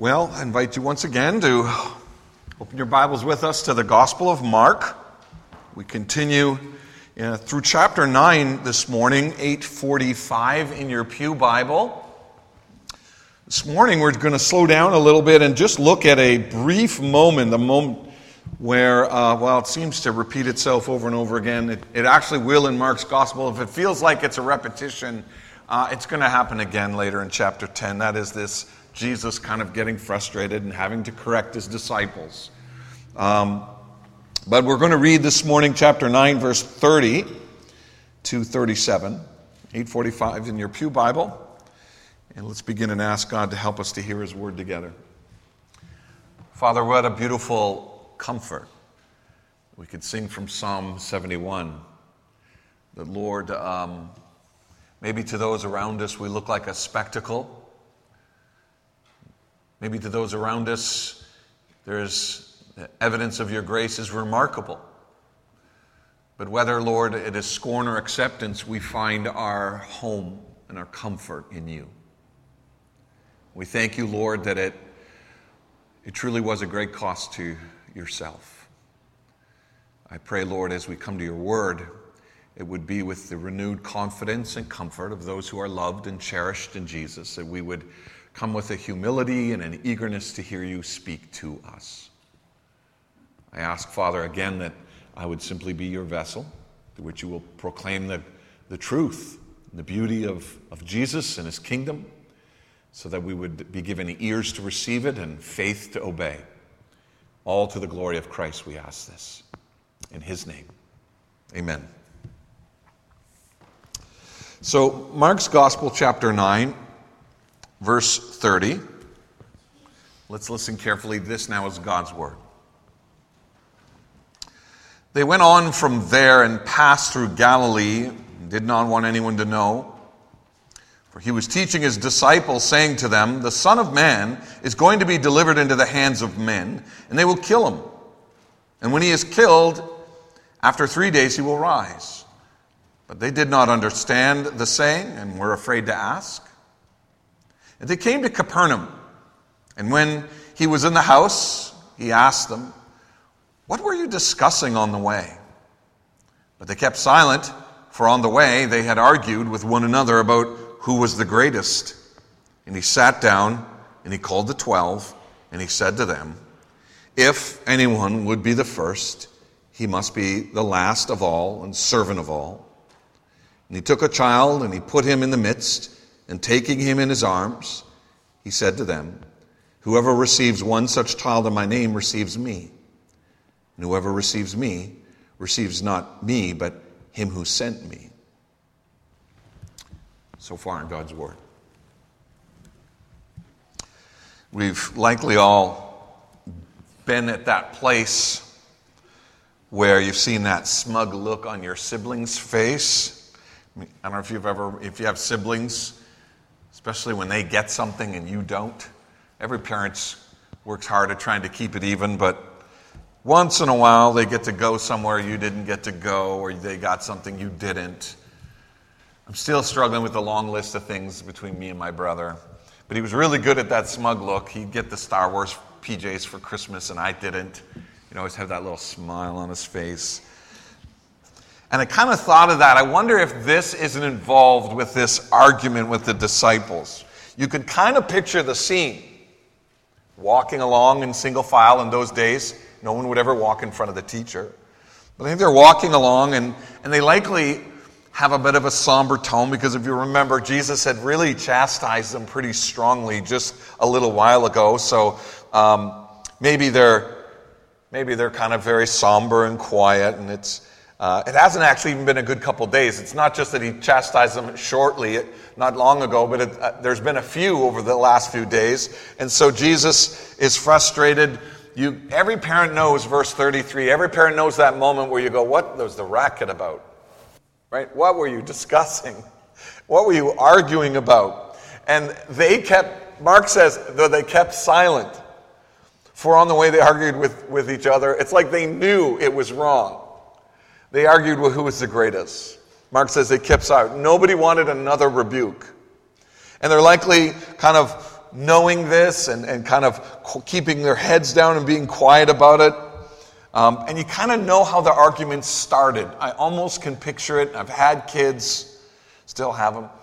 Well, I invite you once again to open your Bibles with us to the Gospel of Mark. We continue through chapter 9 this morning, 8:45 in your pew Bible. This morning we're going to slow down a little bit and just look at a brief moment, the moment where, it seems to repeat itself over and over again. It actually will in Mark's Gospel. If it feels like it's a repetition, it's going to happen again later in chapter 10. That is this Jesus kind of getting frustrated and having to correct his disciples. But we're going to read this morning chapter 9, verse 30 to 37, 8:45 in your pew Bible. And let's begin and ask God to help us to hear his word together. Father, what a beautiful comfort. We could sing from Psalm 71 that, Lord, maybe to those around us we look like a spectacle. Maybe to those around us, there's evidence of your grace is remarkable. But whether, Lord, it is scorn or acceptance, we find our home and our comfort in you. We thank you, Lord, that it truly was a great cost to yourself. I pray, Lord, as we come to your word, it would be with the renewed confidence and comfort of those who are loved and cherished in Jesus, that we would come with a humility and an eagerness to hear you speak to us. I ask, Father, again, that I would simply be your vessel, through which you will proclaim the truth, the beauty of Jesus and his kingdom, so that we would be given ears to receive it and faith to obey. All to the glory of Christ we ask this. In his name, amen. So, Mark's Gospel, chapter 9, verse 30. Let's listen carefully. This now is God's word. They went on from there and passed through Galilee and did not want anyone to know. For he was teaching his disciples, saying to them, "The Son of Man is going to be delivered into the hands of men, and they will kill him. And when he is killed, after 3 days he will rise." But they did not understand the saying and were afraid to ask. And they came to Capernaum, and when he was in the house, he asked them, "What were you discussing on the way?" But they kept silent, for on the way they had argued with one another about who was the greatest. And he sat down, and he called the 12, and he said to them, "If anyone would be the first, he must be the last of all and servant of all." And he took a child, and he put him in the midst, and taking him in his arms, he said to them, "Whoever receives one such child in my name receives me. And whoever receives me receives not me, but him who sent me." So far in God's word. We've likely all been at that place where you've seen that smug look on your sibling's face. I don't know if you have siblings, especially when they get something and you don't. Every parent works hard at trying to keep it even, but once in a while they get to go somewhere you didn't get to go, or they got something you didn't. I'm still struggling with the long list of things between me and my brother, but he was really good at that smug look. He'd get the Star Wars PJs for Christmas and I didn't. He'd always have that little smile on his face. And I kind of thought of that. I wonder if this isn't involved with this argument with the disciples. You could kind of picture the scene. Walking along in single file in those days. No one would ever walk in front of the teacher. But I think they're walking along and they likely have a bit of a somber tone, because if you remember, Jesus had really chastised them pretty strongly just a little while ago. So maybe they're kind of very somber and quiet, and it hasn't actually even been a good couple days. It's not just that he chastised them shortly, not long ago, but there's been a few over the last few days. And so Jesus is frustrated. Every parent knows, verse 33, every parent knows that moment where you go, "What was the racket about?" Right? What were you discussing? What were you arguing about? And Mark says, though they kept silent, for on the way they argued with each other. It's like they knew it was wrong. They argued with who was the greatest. Mark says they kept silent. Nobody wanted another rebuke. And they're likely kind of knowing this and kind of keeping their heads down and being quiet about it. And you kind of know how the argument started. I almost can picture it. I've had kids, still have them.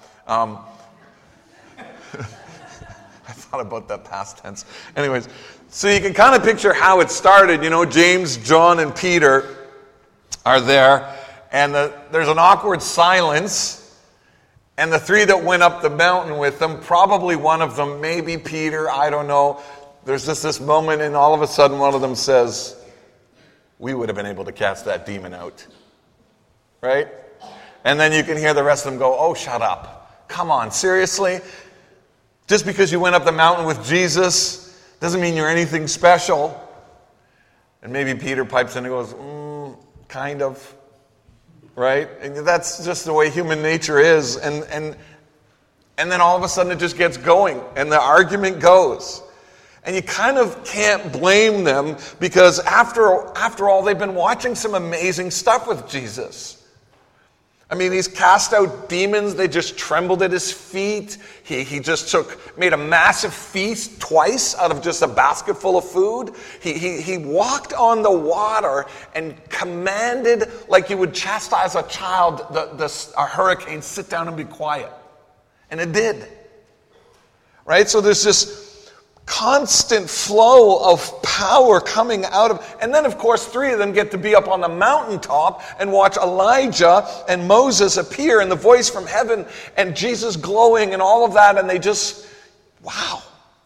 I thought about that past tense. Anyways, so you can kind of picture how it started. You know, James, John, and Peter are there, and there's an awkward silence. And the three that went up the mountain with them, probably one of them, maybe Peter, I don't know. There's just this moment, and all of a sudden one of them says, "We would have been able to cast that demon out." Right? And then you can hear the rest of them go, "Oh, shut up. Come on, seriously? Just because you went up the mountain with Jesus doesn't mean you're anything special." And maybe Peter pipes in and goes, kind of. Right? And that's just the way human nature is. And then all of a sudden it just gets going. And the argument goes. And you kind of can't blame them because after all, they've been watching some amazing stuff with Jesus. I mean, he's cast out demons. They just trembled at his feet. He just made a massive feast twice out of just a basket full of food. He walked on the water and commanded, like you would chastise a child, a hurricane, sit down and be quiet. And it did. Right? So there's this constant flow of power coming out of, and then of course 3 of them get to be up on the mountaintop and watch Elijah and Moses appear and the voice from heaven and Jesus glowing and all of that, and they just, wow.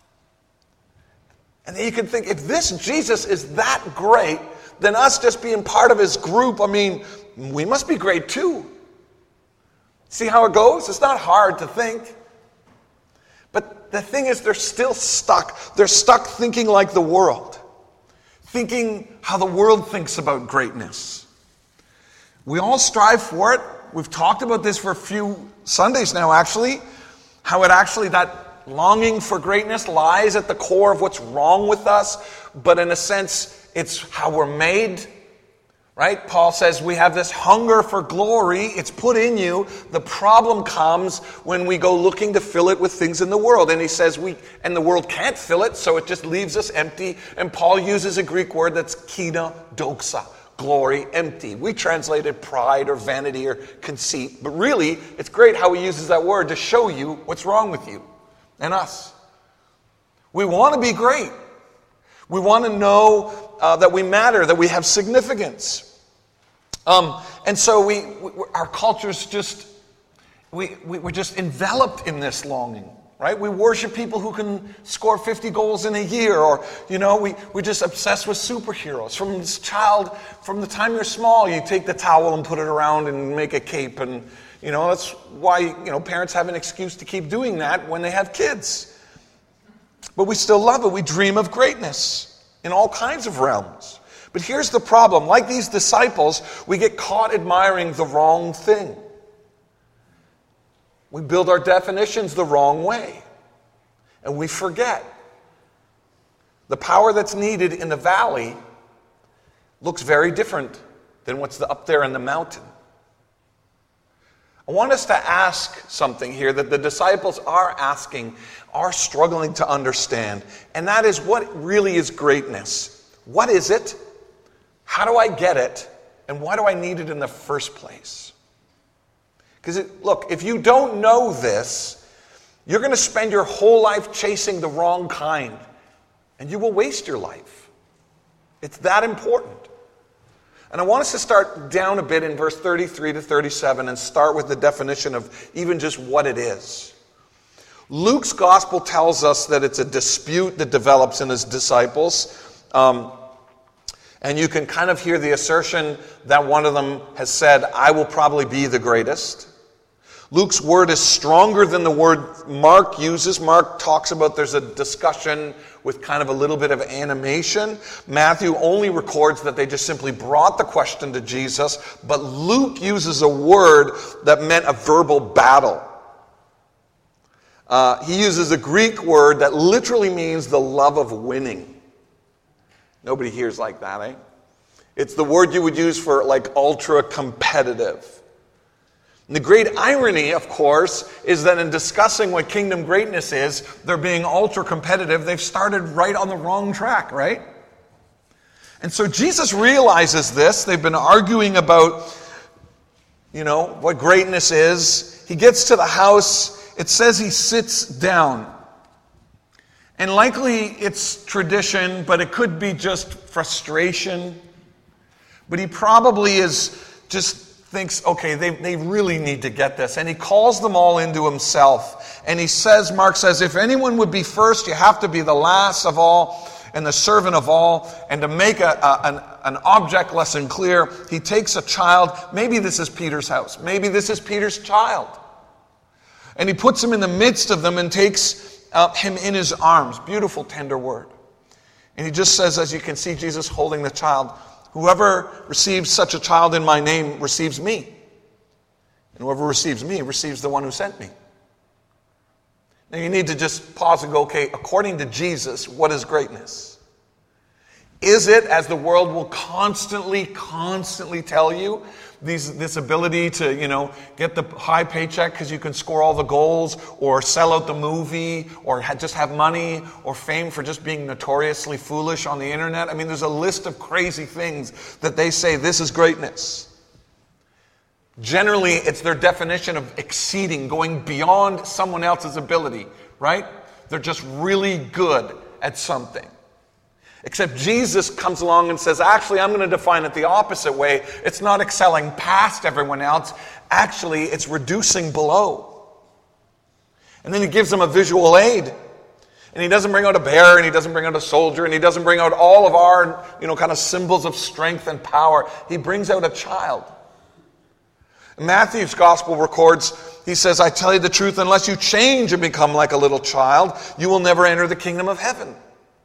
And then you can think, if this Jesus is that great, then us just being part of his group, I mean, we must be great too. See how it goes? It's not hard to think. But the thing is, they're still stuck. They're stuck thinking like the world. Thinking how the world thinks about greatness. We all strive for it. We've talked about this for a few Sundays now, actually. How that longing for greatness lies at the core of what's wrong with us. But in a sense, it's how we're made. Right? Paul says we have this hunger for glory. It's put in you. The problem comes when we go looking to fill it with things in the world. And he says and the world can't fill it, so it just leaves us empty. And Paul uses a Greek word that's kina doxa, glory, empty. We translated pride or vanity or conceit. But really, it's great how he uses that word to show you what's wrong with you and us. We want to be great. We want to know that we matter, that we have significance. And so our culture's just, we're just enveloped in this longing, right? We worship people who can score 50 goals in a year, or, we're just obsessed with superheroes. From the time you're small, you take the towel and put it around and make a cape, and, that's why, parents have an excuse to keep doing that when they have kids. But we still love it. We dream of greatness in all kinds of realms. But here's the problem. Like these disciples, we get caught admiring the wrong thing. We build our definitions the wrong way. And we forget. The power that's needed in the valley looks very different than what's up there in the mountain. I want us to ask something here that the disciples are asking, are struggling to understand. And that is, what really is greatness? What is it? How do I get it? And why do I need it in the first place? Because look, if you don't know this, you're going to spend your whole life chasing the wrong kind. And you will waste your life. It's that important. And I want us to start down a bit in verse 33 to 37 and start with the definition of even just what it is. Luke's gospel tells us that it's a dispute that develops in his disciples. And you can kind of hear the assertion that one of them has said, I will probably be the greatest. Luke's word is stronger than the word Mark uses. Mark talks about there's a discussion with kind of a little bit of animation. Matthew only records that they just simply brought the question to Jesus. But Luke uses a word that meant a verbal battle. He uses a Greek word that literally means the love of winning. Nobody hears like that, eh? It's the word you would use for like ultra competitive. And the great irony, of course, is that in discussing what kingdom greatness is, they're being ultra competitive. They've started right on the wrong track, right? And so Jesus realizes this. They've been arguing about, what greatness is. He gets to the house. It says he sits down. And likely it's tradition, but it could be just frustration. But he probably thinks, okay, they really need to get this. And he calls them all into himself. And he says, Mark says, if anyone would be first, you have to be the last of all and the servant of all. And to make an object lesson clear, he takes a child. Maybe this is Peter's house. Maybe this is Peter's child. And he puts him in the midst of them and takes him in his arms. Beautiful, tender word. And he just says, as you can see Jesus holding the child, whoever receives such a child in my name receives me. And whoever receives me receives the one who sent me. Now you need to just pause and go, okay, according to Jesus, what is greatness? Is it, as the world will constantly tell you, this ability to, get the high paycheck because you can score all the goals, or sell out the movie, or just have money, or fame for just being notoriously foolish on the internet? I mean, there's a list of crazy things that they say this is greatness. Generally, it's their definition of exceeding, going beyond someone else's ability, right? They're just really good at something. Except Jesus comes along and says, actually, I'm going to define it the opposite way. It's not excelling past everyone else. Actually, it's reducing below. And then he gives them a visual aid. And he doesn't bring out a bear, and he doesn't bring out a soldier, and he doesn't bring out all of our, kind of symbols of strength and power. He brings out a child. Matthew's gospel records, he says, I tell you the truth, unless you change and become like a little child, you will never enter the kingdom of heaven.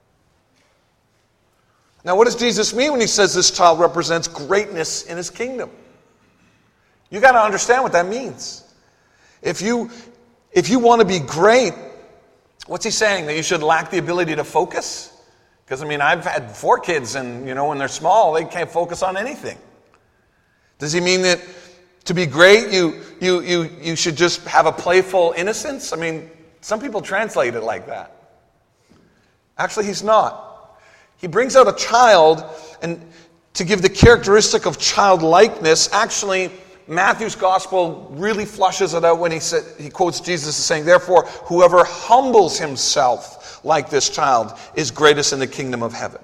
Now, what does Jesus mean when he says this child represents greatness in his kingdom? You got to understand what that means. If you want to be great, what's he saying? That you should lack the ability to focus? Because, I've had 4 kids, and, when they're small, they can't focus on anything. Does he mean that to be great, you should just have a playful innocence? Some people translate it like that. Actually, he's not. He brings out a child, and to give the characteristic of childlikeness, actually, Matthew's gospel really flushes it out when he quotes Jesus as saying, therefore, whoever humbles himself like this child is greatest in the kingdom of heaven.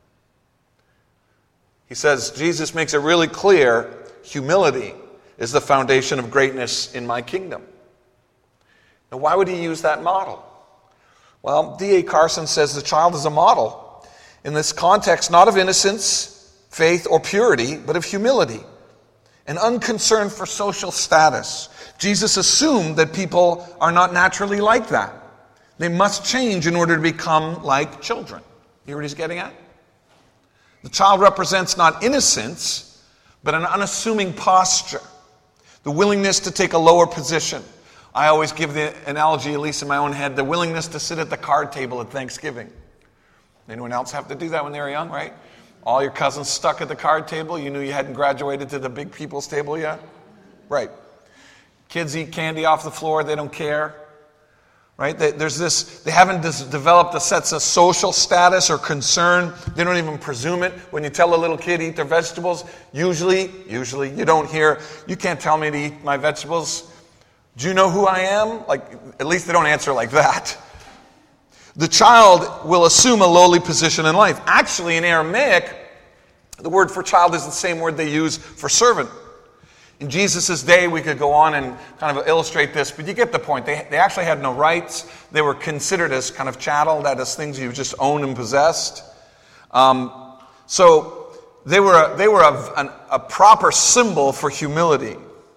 He says, Jesus makes it really clear, humility is the foundation of greatness in my kingdom. Now, why would he use that model? Well, D.A. Carson says the child is a model. In this context, not of innocence, faith, or purity, but of humility and unconcern for social status. Jesus assumed that people are not naturally like that. They must change in order to become like children. You hear what he's getting at? The child represents not innocence, but an unassuming posture, the willingness to take a lower position. I always give the analogy, at least in my own head, the willingness to sit at the card table at Thanksgiving. Anyone else have to do that when they were young, right? All your cousins stuck at the card table. You knew you hadn't graduated to the big people's table yet? Right. Kids eat candy off the floor. They don't care. Right? They haven't developed a sense of social status or concern. They don't even presume it. When you tell a little kid to eat their vegetables, usually you don't hear, you can't tell me to eat my vegetables. Do you know who I am? At least they don't answer like that. The child will assume a lowly position in life. Actually, in Aramaic, the word for child is the same word they use for servant. In Jesus' day, we could go on and kind of illustrate this, but you get the point. They actually had no rights. They were considered as kind of chattel, that is, things you just owned and possessed. So they were a proper symbol for humility.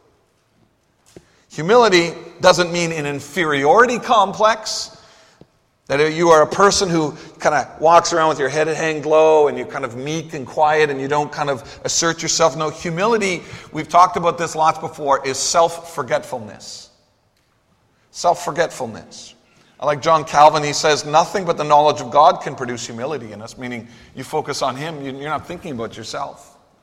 Humility doesn't mean an inferiority complex. That you are a person who kind of walks around with your head hanging low and you're kind of meek and quiet and you don't kind of assert yourself. No, humility, we've talked about this lots before, is self-forgetfulness. Self-forgetfulness. I like John Calvin, he says, nothing but the knowledge of God can produce humility in us, meaning you focus on Him, you're not thinking about yourself.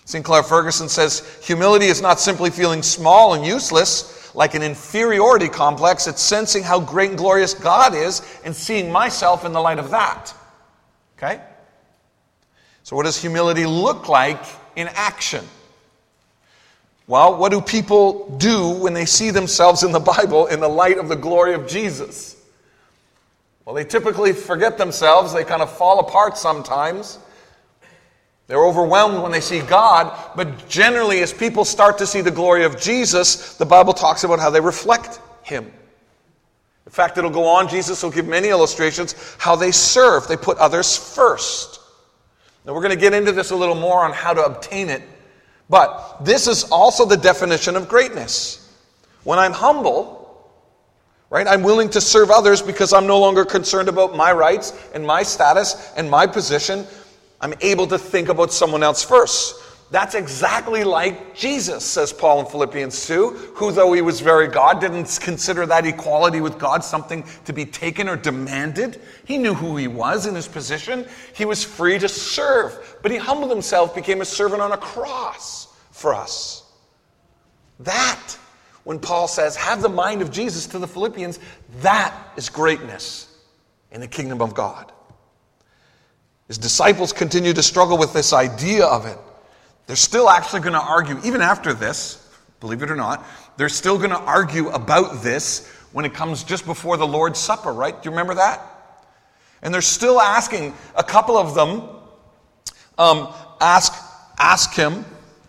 Sinclair Ferguson says, humility is not simply feeling small and useless, like an inferiority complex. It's sensing how great and glorious God is and seeing myself in the light of that. Okay? So what does humility look like in action? Well, what do people do when they see themselves in the Bible in the light of the glory of Jesus? Well, they typically forget themselves. They kind of fall apart sometimes. They're overwhelmed when they see God. But generally, as people start to see the glory of Jesus, the Bible talks about how they reflect Him. In fact, it'll go on. Jesus will give many illustrations how they serve. They put others first. Now, we're going to get into this a little more on how to obtain it. But this is also the definition of greatness. When I'm humble, right, I'm willing to serve others because I'm no longer concerned about my rights and my status and my position. I'm able to think about someone else first. That's exactly like Jesus, says Paul in Philippians 2, who, though he was very God, didn't consider that equality with God something to be taken or demanded. He knew who he was in his position. He was free to serve, but he humbled himself, became a servant on a cross for us. That, when Paul says, have the mind of Jesus to the Philippians, that is greatness in the kingdom of God. His disciples continue to struggle with this idea of it. They're still actually going to argue, even after this, believe it or not, they're still going to argue about this when it comes just before the Lord's Supper, right? Do you remember that? And they're still asking, a couple of them ask him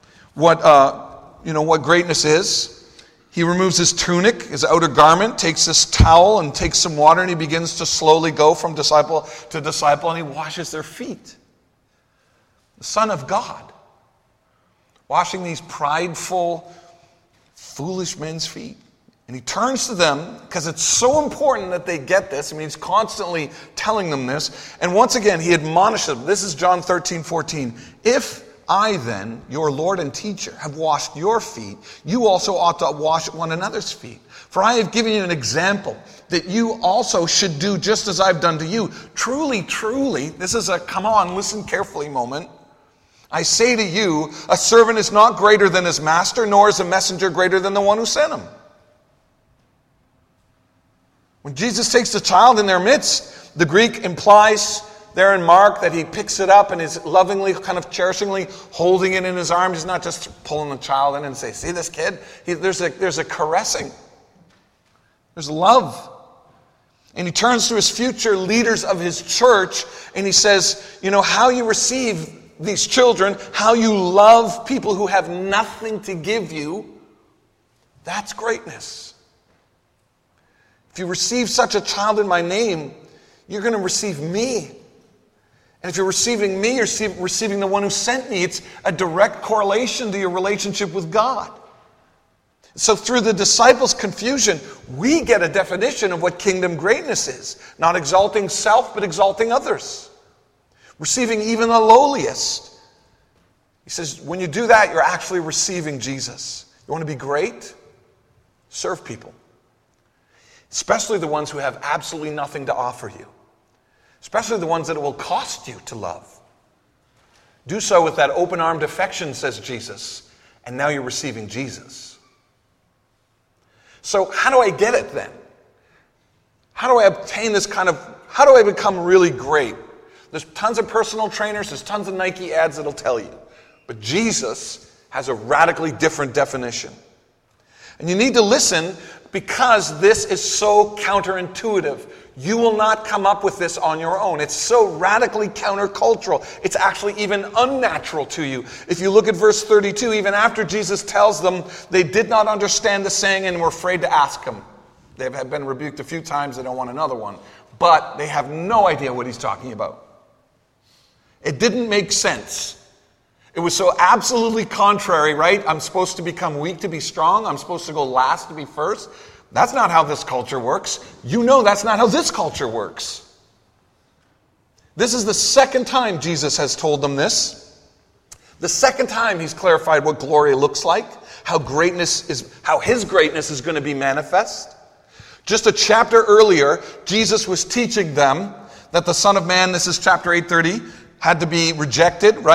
what greatness is. He removes his tunic, his outer garment, takes this towel and takes some water, and he begins to slowly go from disciple to disciple, and he washes their feet. The Son of God, washing these prideful, foolish men's feet. And he turns to them, because it's so important that they get this. I mean, he's constantly telling them this. And once again, he admonishes them. This is John 13:14. If I then, your Lord and teacher, have washed your feet, you also ought to wash one another's feet. For I have given you an example that you also should do just as I've done to you. Truly, truly, this is a come on, listen carefully moment. I say to you, a servant is not greater than his master, nor is a messenger greater than the one who sent him. When Jesus takes the child in their midst, the Greek implies there in Mark that he picks it up and is lovingly, kind of cherishingly holding it in his arms. He's not just pulling the child in and say, see this kid? There's a caressing. There's love. And he turns to his future leaders of his church and he says, how you receive these children, how you love people who have nothing to give you, that's greatness. If you receive such a child in my name, you're going to receive me. And if you're receiving me, you're receiving the one who sent me. It's a direct correlation to your relationship with God. So through the disciples' confusion, we get a definition of what kingdom greatness is. Not exalting self, but exalting others. Receiving even the lowliest. He says, when you do that, you're actually receiving Jesus. You want to be great? Serve people. Especially the ones who have absolutely nothing to offer you. Especially the ones that it will cost you to love. Do so with that open-armed affection, says Jesus. And now you're receiving Jesus. So how do I get it then? How do I obtain this how do I become really great? There's tons of personal trainers, there's tons of Nike ads that'll tell you. But Jesus has a radically different definition. And you need to listen because this is so counterintuitive. You will not come up with this on your own. It's so radically countercultural. It's actually even unnatural to you. If you look at verse 32, even after Jesus tells them they did not understand the saying and were afraid to ask him. They've been rebuked a few times. They don't want another one. But they have no idea what he's talking about. It didn't make sense. It was so absolutely contrary, right? I'm supposed to become weak to be strong. I'm supposed to go last to be first. That's not how this culture works. You know that's not how this culture works. This is the second time Jesus has told them this. The second time he's clarified what glory looks like, how his greatness is going to be manifest. Just a chapter earlier, Jesus was teaching them that the Son of Man, this is chapter 8:30, had to be rejected, right?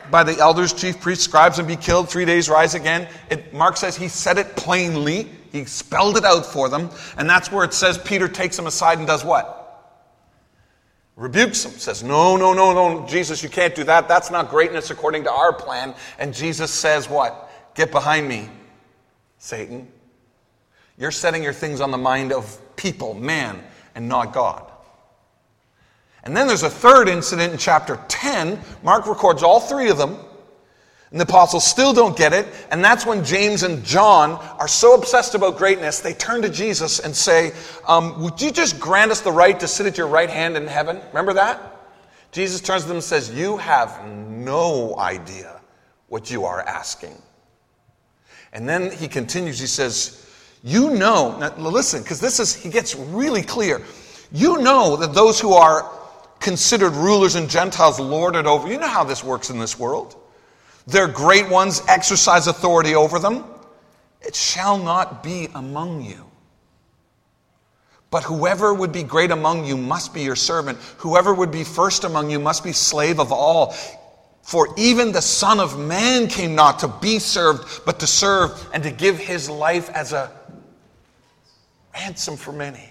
by the elders, chief priests, scribes, and be killed, 3 days rise again. Mark says he said it plainly. He spelled it out for them. And that's where it says Peter takes him aside and does what? Rebukes him. Says, no, Jesus, you can't do that. That's not greatness according to our plan. And Jesus says what? Get behind me, Satan. You're setting your things on the mind of people, man, and not God. And then there's a third incident in chapter 10. Mark records all three of them. And the apostles still don't get it. And that's when James and John are so obsessed about greatness, they turn to Jesus and say, would you just grant us the right to sit at your right hand in heaven? Remember that? Jesus turns to them and says, you have no idea what you are asking. And then he continues, he says, you know, now listen, because he gets really clear. You know that those who are considered rulers and Gentiles lord it over. You know how this works in this world. Their great ones exercise authority over them. It shall not be among you. But whoever would be great among you must be your servant. Whoever would be first among you must be slave of all. For even the Son of Man came not to be served, but to serve and to give his life as a ransom for many.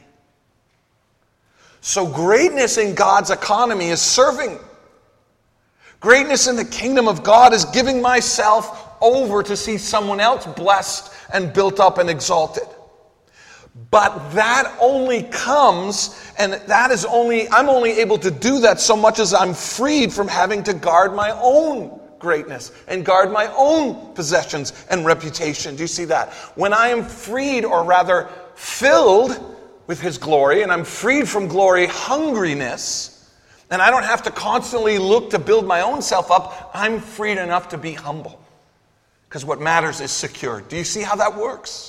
So greatness in God's economy is serving. Greatness in the kingdom of God is giving myself over to see someone else blessed and built up and exalted. But that only comes, and I'm only able to do that so much as I'm freed from having to guard my own greatness and guard my own possessions and reputation. Do you see that? When I am freed, or rather filled with his glory, and I'm freed from glory hungriness, and I don't have to constantly look to build my own self up, I'm freed enough to be humble. Because what matters is secure. Do you see how that works?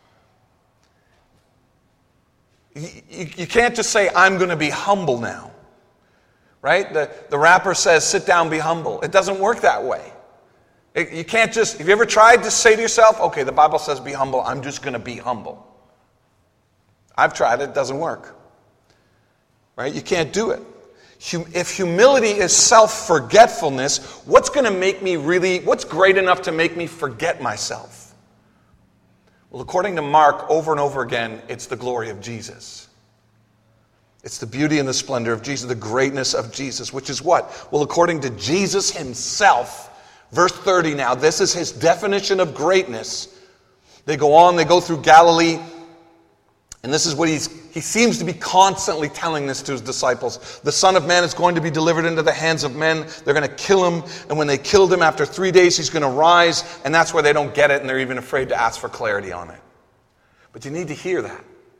You can't just say, I'm going to be humble now. Right? The rapper says, sit down, be humble. It doesn't work that way. You can't just, have you ever tried to say to yourself, okay, the Bible says be humble, I'm just going to be humble. I've tried it, it doesn't work. Right? You can't do it. If humility is self-forgetfulness, what's great enough to make me forget myself? Well, according to Mark, over and over again, it's the glory of Jesus. It's the beauty and the splendor of Jesus, the greatness of Jesus, which is what? Well, according to Jesus himself, verse 30 now, this is his definition of greatness. They go on, they go through Galilee, and this is what he seems to be constantly telling this to his disciples. The Son of Man is going to be delivered into the hands of men. They're going to kill him. And when they killed him, after 3 days, he's going to rise. And that's where they don't get it, and they're even afraid to ask for clarity on it. But you need to hear that.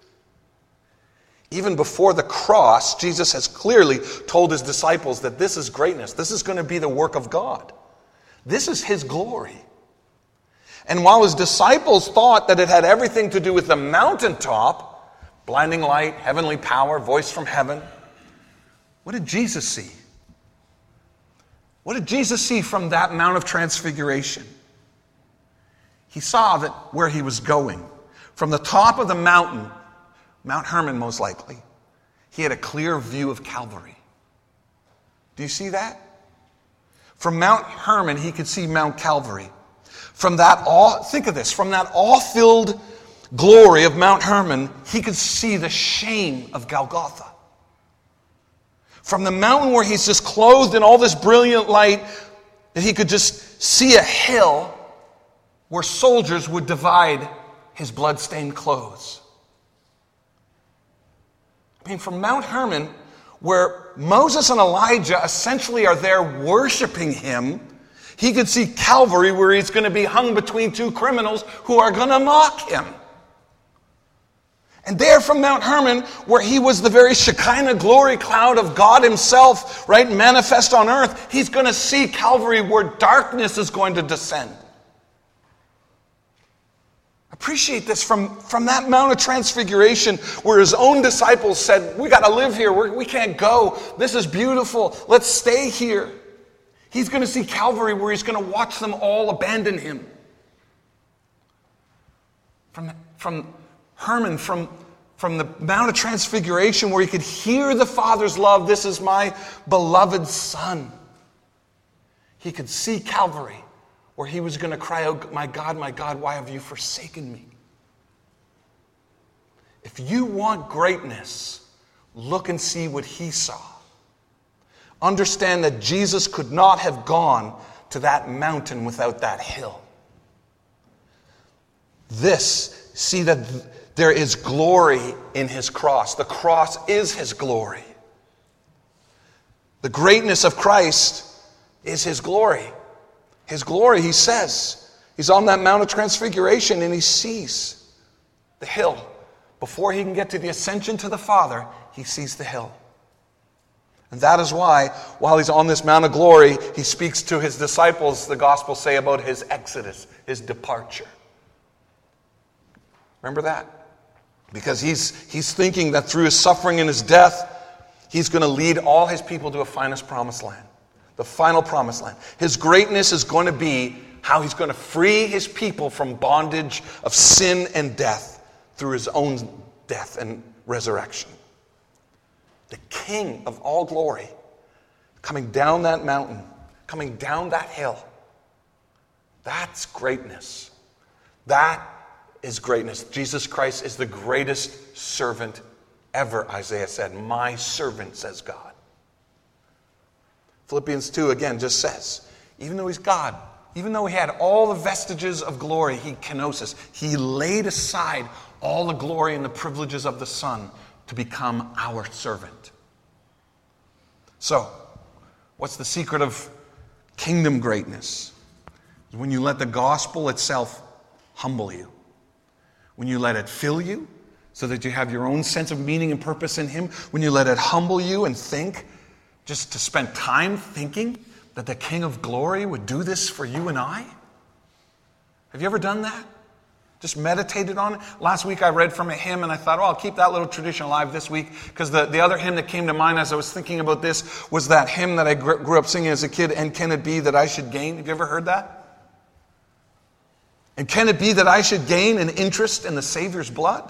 Even before the cross, Jesus has clearly told his disciples that this is greatness. This is going to be the work of God. This is his glory. And while his disciples thought that it had everything to do with the mountaintop, blinding light, heavenly power, voice from heaven, what did Jesus see? What did Jesus see from that Mount of Transfiguration? He saw that where he was going, from the top of the mountain, Mount Hermon most likely, he had a clear view of Calvary. Do you see that? From Mount Hermon, he could see Mount Calvary. From that awe-filled glory of Mount Hermon, he could see the shame of Golgotha. From the mountain where he's just clothed in all this brilliant light, that he could just see a hill where soldiers would divide his blood-stained clothes. I mean, from Mount Hermon, where Moses and Elijah essentially are there worshiping him, he could see Calvary, where he's going to be hung between two criminals who are going to mock him. And there from Mount Hermon, where he was the very Shekinah glory cloud of God himself, right, manifest on earth, he's going to see Calvary, where darkness is going to descend. Appreciate this from that Mount of Transfiguration, where his own disciples said, we got to live here, we can't go, this is beautiful, let's stay here. He's going to see Calvary, where he's going to watch them all abandon him. From Hermon, from the Mount of Transfiguration, where he could hear the Father's love, this is my beloved Son. He could see Calvary, where he was going to cry out, my God, why have you forsaken me? If you want greatness, look and see what he saw. Understand that Jesus could not have gone to that mountain without that hill. See that there is glory in his cross. The cross is his glory. The greatness of Christ is his glory. His glory, he says, he's on that Mount of Transfiguration and he sees the hill. Before he can get to the ascension to the Father, he sees the hill. And that is why, while he's on this Mount of Glory, he speaks to his disciples, the Gospels say, about his exodus, his departure. Remember that? Because he's thinking that through his suffering and his death, he's going to lead all his people to a finest promised land. The final promised land. His greatness is going to be how he's going to free his people from bondage of sin and death through his own death and resurrection. The King of all glory, coming down that mountain, coming down that hill. That's greatness. That is greatness. Jesus Christ is the greatest servant ever, Isaiah said. My servant, says God. Philippians 2 again just says, even though he's God, even though he had all the vestiges of glory, kenosis, he laid aside all the glory and the privileges of the Son to become our servant. So, what's the secret of kingdom greatness? When you let the gospel itself humble you. When you let it fill you so that you have your own sense of meaning and purpose in him. When you let it humble you and think, just to spend time thinking that the King of Glory would do this for you and I. Have you ever done that? Just meditated on it? Last week I read from a hymn and I thought, I'll keep that little tradition alive this week, because the other hymn that came to mind as I was thinking about this was that hymn that I grew up singing as a kid, And Can It Be That I Should Gain? Have you ever heard that? And can it be that I should gain an interest in the Savior's blood?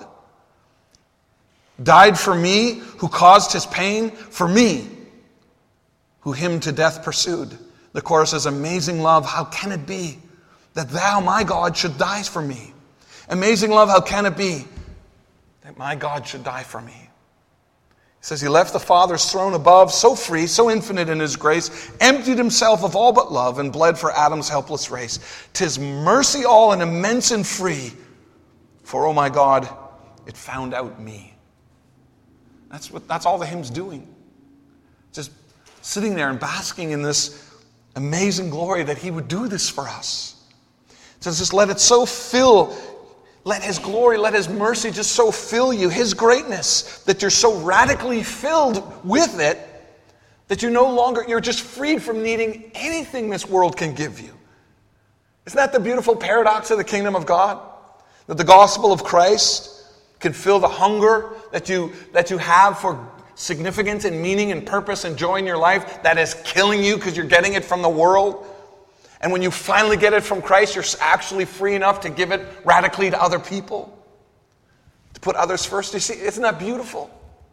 Died for me, who caused his pain, for me, who him to death pursued. The chorus says, amazing love, how can it be that thou, my God, should die for me? Amazing love, how can it be that my God should die for me? He says he left the Father's throne above, so free, so infinite in his grace, emptied himself of all but love, and bled for Adam's helpless race. 'Tis mercy all and immense and free, for, oh my God, it found out me. That's all the hymn's doing. Just sitting there and basking in this amazing glory that he would do this for us. It says just let it so fill, let his glory, let his mercy just so fill you, his greatness, that you're so radically filled with it that you're just freed from needing anything this world can give you. Isn't that the beautiful paradox of the kingdom of God? That the gospel of Christ can fill the hunger that you have for significance and meaning and purpose and joy in your life that is killing you because you're getting it from the world. And when you finally get it from Christ, you're actually free enough to give it radically to other people, to put others first. You see, isn't that beautiful?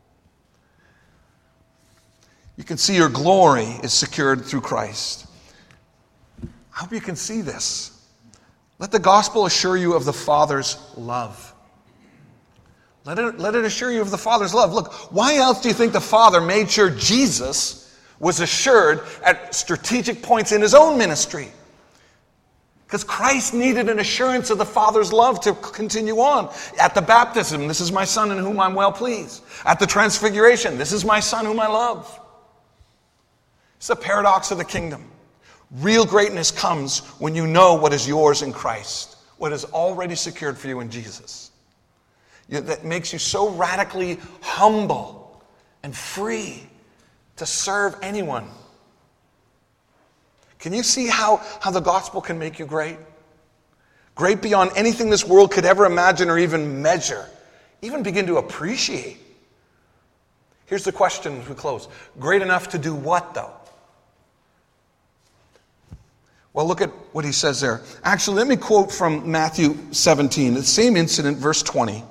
You can see your glory is secured through Christ. I hope you can see this. Let the gospel assure you of the Father's love. Let it assure you of the Father's love. Look, why else do you think the Father made sure Jesus was assured at strategic points in his own ministry? Because Christ needed an assurance of the Father's love to continue on. At the baptism, this is my Son in whom I'm well pleased. At the transfiguration, this is my Son whom I love. It's the paradox of the kingdom. Real greatness comes when you know what is yours in Christ, what is already secured for you in Jesus. That makes you so radically humble and free to serve anyone. Can you see how the gospel can make you great? Great beyond anything this world could ever imagine or even measure, even begin to appreciate. Here's the question as we close. Great enough to do what, though? Well, look at what he says there. Actually, let me quote from Matthew 17, the same incident, verse 20.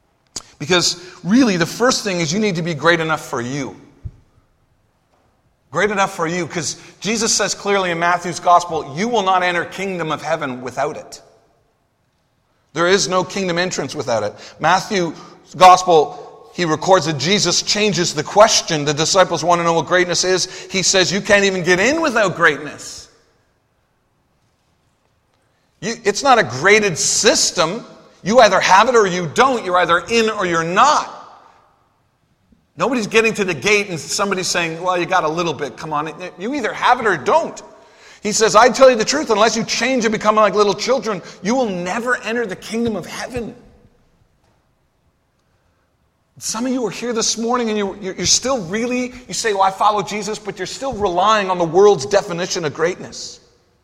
Because really, the first thing is you need to be great enough for you. Great enough for you, because Jesus says clearly in Matthew's gospel, you will not enter kingdom of heaven without it. There is no kingdom entrance without it. Matthew's gospel, he records that Jesus changes the question. The disciples want to know what greatness is. He says, you can't even get in without greatness. It's not a graded system. You either have it or you don't. You're either in or you're not. Nobody's getting to the gate and somebody's saying, well, you got a little bit. Come on. You either have it or don't. He says, I tell you the truth, unless you change and become like little children, you will never enter the kingdom of heaven. Some of you are here this morning and you're still really, you say, well, I follow Jesus, but you're still relying on the world's definition of greatness.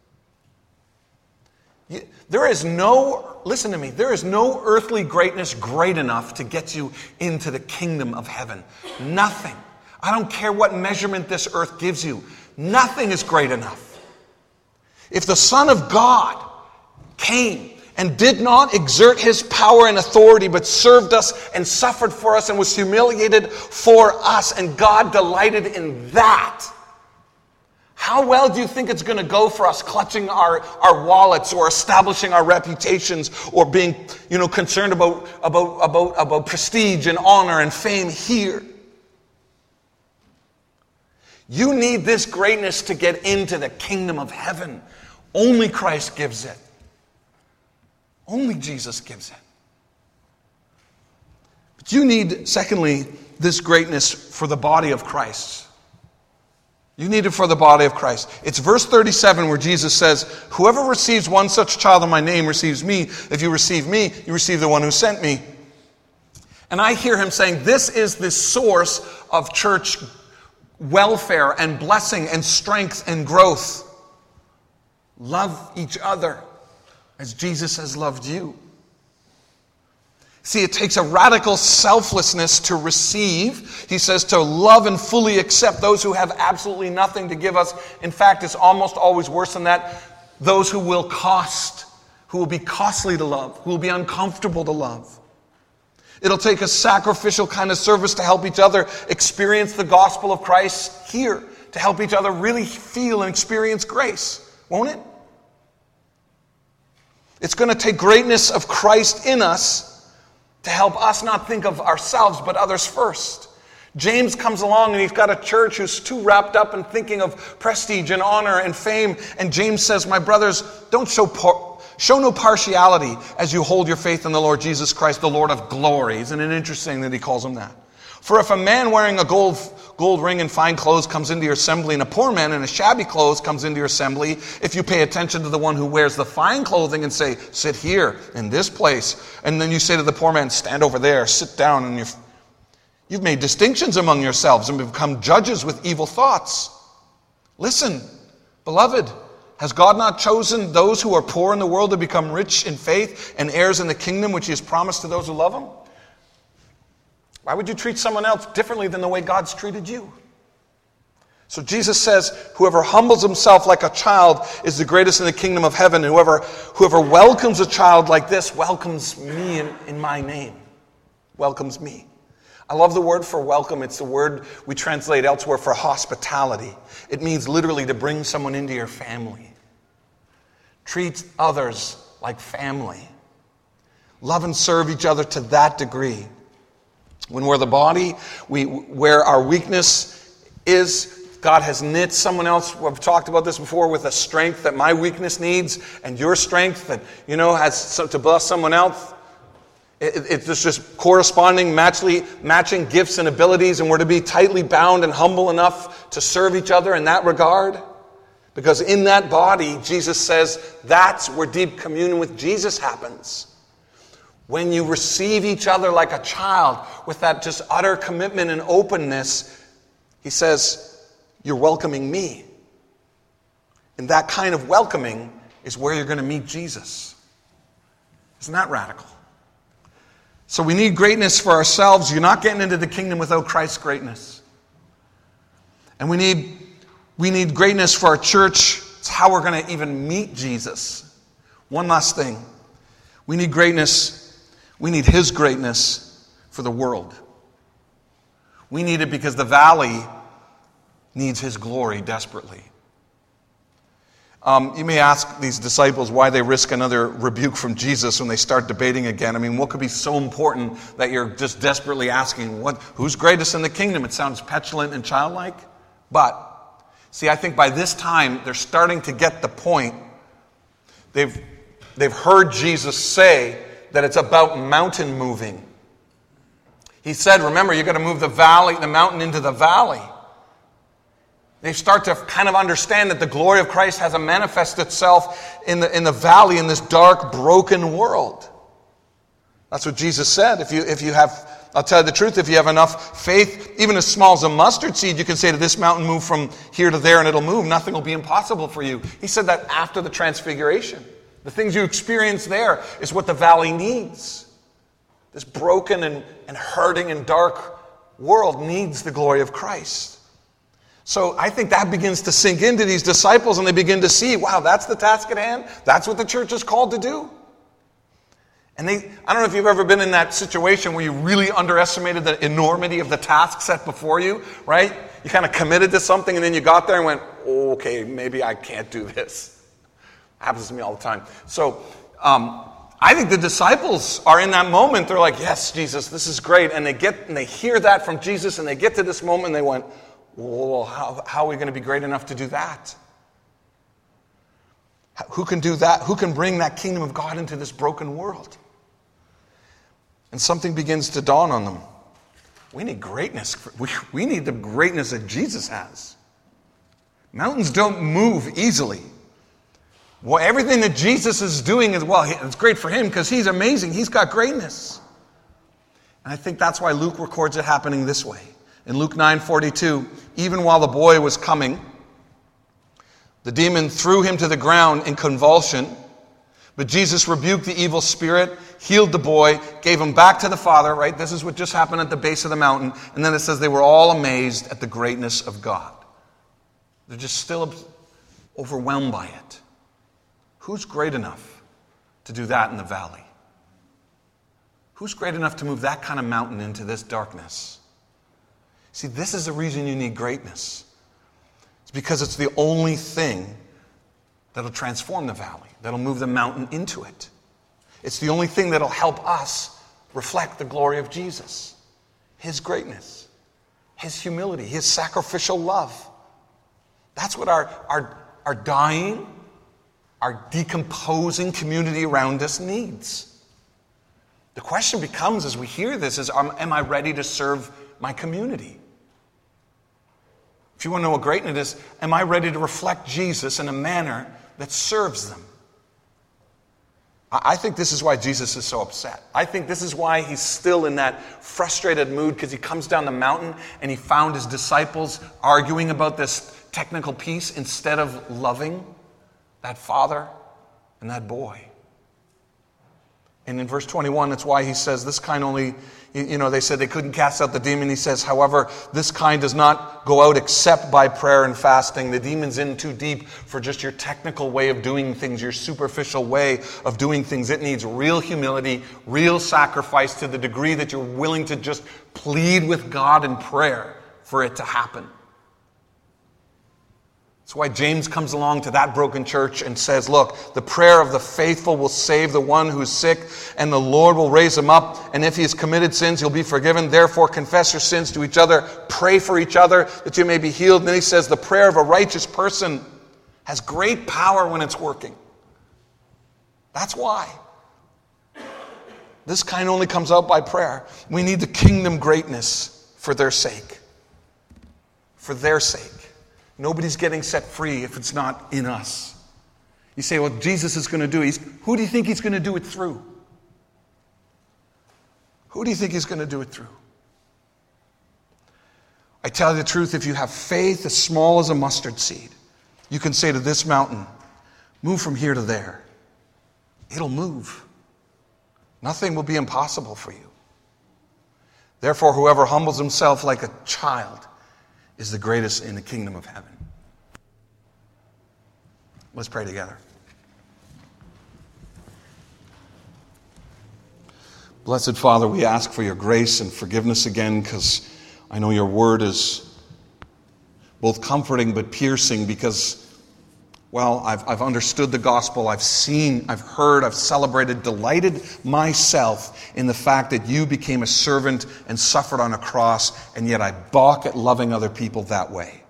Listen to me, there is no earthly greatness great enough to get you into the kingdom of heaven. Nothing. I don't care what measurement this earth gives you. Nothing is great enough. If the Son of God came and did not exert his power and authority, but served us and suffered for us and was humiliated for us, and God delighted in that, how well do you think it's going to go for us clutching our wallets or establishing our reputations or being, concerned about prestige and honor and fame here? You need this greatness to get into the kingdom of heaven. Only Christ gives it. Only Jesus gives it. But you need, secondly, this greatness for the body of Christ. You need it for the body of Christ. It's verse 37 where Jesus says, whoever receives one such child in my name receives me. If you receive me, you receive the one who sent me. And I hear him saying, this is the source of church welfare and blessing and strength and growth. Love each other as Jesus has loved you. See, it takes a radical selflessness to receive. He says to love and fully accept those who have absolutely nothing to give us. In fact, it's almost always worse than that. Those who will be costly to love, who will be uncomfortable to love. It'll take a sacrificial kind of service to help each other experience the gospel of Christ here, to help each other really feel and experience grace, won't it? It's going to take greatness of Christ in us to help us not think of ourselves but others first. James comes along and he's got a church who's too wrapped up in thinking of prestige and honor and fame. And James says, my brothers, don't show no partiality as you hold your faith in the Lord Jesus Christ, the Lord of glory. Isn't it interesting that he calls him that? For if a man wearing a gold ring and fine clothes comes into your assembly, and a poor man in a shabby clothes comes into your assembly, if you pay attention to the one who wears the fine clothing and say, sit here in this place, and then you say to the poor man, stand over there, sit down, and you've made distinctions among yourselves and become judges with evil thoughts. Listen, beloved, has God not chosen those who are poor in the world to become rich in faith and heirs in the kingdom which he has promised to those who love him? Why would you treat someone else differently than the way God's treated you? So Jesus says, whoever humbles himself like a child is the greatest in the kingdom of heaven. And whoever welcomes a child like this welcomes me in my name. Welcomes me. I love the word for welcome. It's the word we translate elsewhere for hospitality. It means literally to bring someone into your family. Treat others like family. Love and serve each other to that degree. When we're the body, where our weakness is, God has knit someone else, we've talked about this before, with a strength that my weakness needs, and your strength that, has to bless someone else. It's just corresponding, matching gifts and abilities, and we're to be tightly bound and humble enough to serve each other in that regard. Because in that body, Jesus says, that's where deep communion with Jesus happens. When you receive each other like a child with that just utter commitment and openness, he says, you're welcoming me. And that kind of welcoming is where you're going to meet Jesus. Isn't that radical? So we need greatness for ourselves. You're not getting into the kingdom without Christ's greatness. And we need greatness for our church. It's how we're going to even meet Jesus. One last thing. We need greatness. We need his greatness for the world. We need it because the valley needs his glory desperately. You may ask these disciples why they risk another rebuke from Jesus when they start debating again. I mean, what could be so important that you're just desperately asking, who's greatest in the kingdom? It sounds petulant and childlike. But, see, I think by this time, they're starting to get the point. They've heard Jesus say that it's about mountain moving. He said, remember, you've got to move the mountain into the valley. They start to kind of understand that the glory of Christ has to manifest itself in the valley, in this dark, broken world. That's what Jesus said. If you have, I'll tell you the truth, if you have enough faith, even as small as a mustard seed, you can say to this mountain, move from here to there, and it'll move. Nothing will be impossible for you. He said that after the transfiguration. The things you experience there is what the valley needs. This broken and hurting and dark world needs the glory of Christ. So I think that begins to sink into these disciples, and they begin to see, wow, that's the task at hand. That's what the church is called to do. And I don't know if you've ever been in that situation where you really underestimated the enormity of the task set before you, right? You kind of committed to something, and then you got there and went, oh, okay, maybe I can't do this. Happens to me all the time. So I think the disciples are in that moment. They're like, yes, Jesus, this is great. And they hear that from Jesus, and they get to this moment, and they went, well, how are we going to be great enough to do that? Who can do that? Who can bring that kingdom of God into this broken world? And something begins to dawn on them. We need greatness. We need the greatness that Jesus has. Mountains don't move easily. Well, everything that Jesus is doing is, well, it's great for him because he's amazing. He's got greatness. And I think that's why Luke records it happening this way. In Luke 9:42, even while the boy was coming, the demon threw him to the ground in convulsion. But Jesus rebuked the evil spirit, healed the boy, gave him back to the father, right? This is what just happened at the base of the mountain. And then it says they were all amazed at the greatness of God. They're just still overwhelmed by it. Who's great enough to do that in the valley? Who's great enough to move that kind of mountain into this darkness? See, this is the reason you need greatness. It's because it's the only thing that'll transform the valley, that'll move the mountain into it. It's the only thing that'll help us reflect the glory of Jesus, his greatness, his humility, his sacrificial love. That's what our dying, our decomposing community around us needs. The question becomes, as we hear this, is am I ready to serve my community? If you want to know what greatness is, am I ready to reflect Jesus in a manner that serves them? I think this is why Jesus is so upset. I think this is why he's still in that frustrated mood, because he comes down the mountain and he found his disciples arguing about this technical piece instead of loving that father and that boy. And in verse 21, that's why he says this kind only, they said they couldn't cast out the demon. He says, however, this kind does not go out except by prayer and fasting. The demon's in too deep for just your technical way of doing things, your superficial way of doing things. It needs real humility, real sacrifice to the degree that you're willing to just plead with God in prayer for it to happen. That's why James comes along to that broken church and says, look, the prayer of the faithful will save the one who is sick, and the Lord will raise him up. And if he has committed sins, he'll be forgiven. Therefore, confess your sins to each other. Pray for each other that you may be healed. And then he says, the prayer of a righteous person has great power when it's working. That's why. This kind only comes out by prayer. We need the kingdom greatness for their sake. For their sake. Nobody's getting set free if it's not in us. You say, well, Jesus is going to do it. Who do you think he's going to do it through? Who do you think he's going to do it through? I tell you the truth, if you have faith as small as a mustard seed, you can say to this mountain, move from here to there. It'll move. Nothing will be impossible for you. Therefore, whoever humbles himself like a child is the greatest in the kingdom of heaven. Let's pray together. Blessed Father, we ask for your grace and forgiveness again, because I know your word is both comforting but piercing because, well, I've understood the gospel, I've seen, I've heard, I've celebrated, delighted myself in the fact that you became a servant and suffered on a cross, and yet I balk at loving other people that way.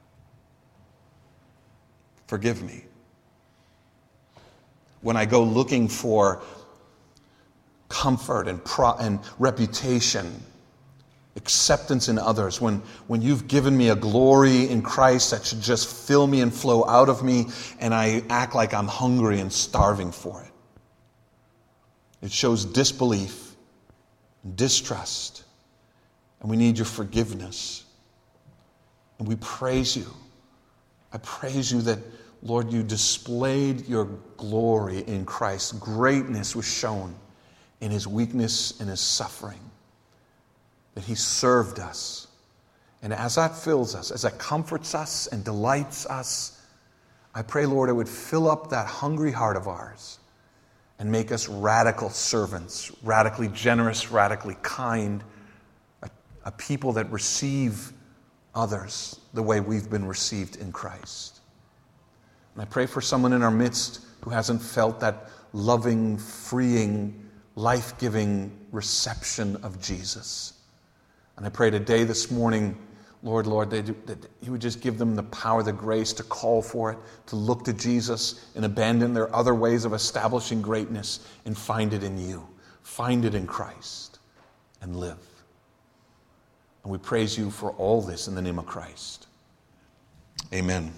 Forgive me. When I go looking for comfort and reputation, acceptance in others, when you've given me a glory in Christ that should just fill me and flow out of me, and I act like I'm hungry and starving for it. It shows disbelief and distrust, and we need your forgiveness. And we praise you. I praise you that, Lord, you displayed your glory in Christ. Greatness was shown in his weakness and his suffering. That he served us. And as that fills us, as that comforts us and delights us, I pray, Lord, it would fill up that hungry heart of ours and make us radical servants, radically generous, radically kind, a people that receive others the way we've been received in Christ. And I pray for someone in our midst who hasn't felt that loving, freeing, life-giving reception of Jesus. And I pray today, this morning, Lord, that you would just give them the power, the grace to call for it, to look to Jesus and abandon their other ways of establishing greatness and find it in you. Find it in Christ and live. And we praise you for all this in the name of Christ. Amen.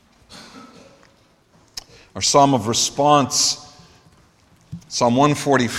Our psalm of response, Psalm 145.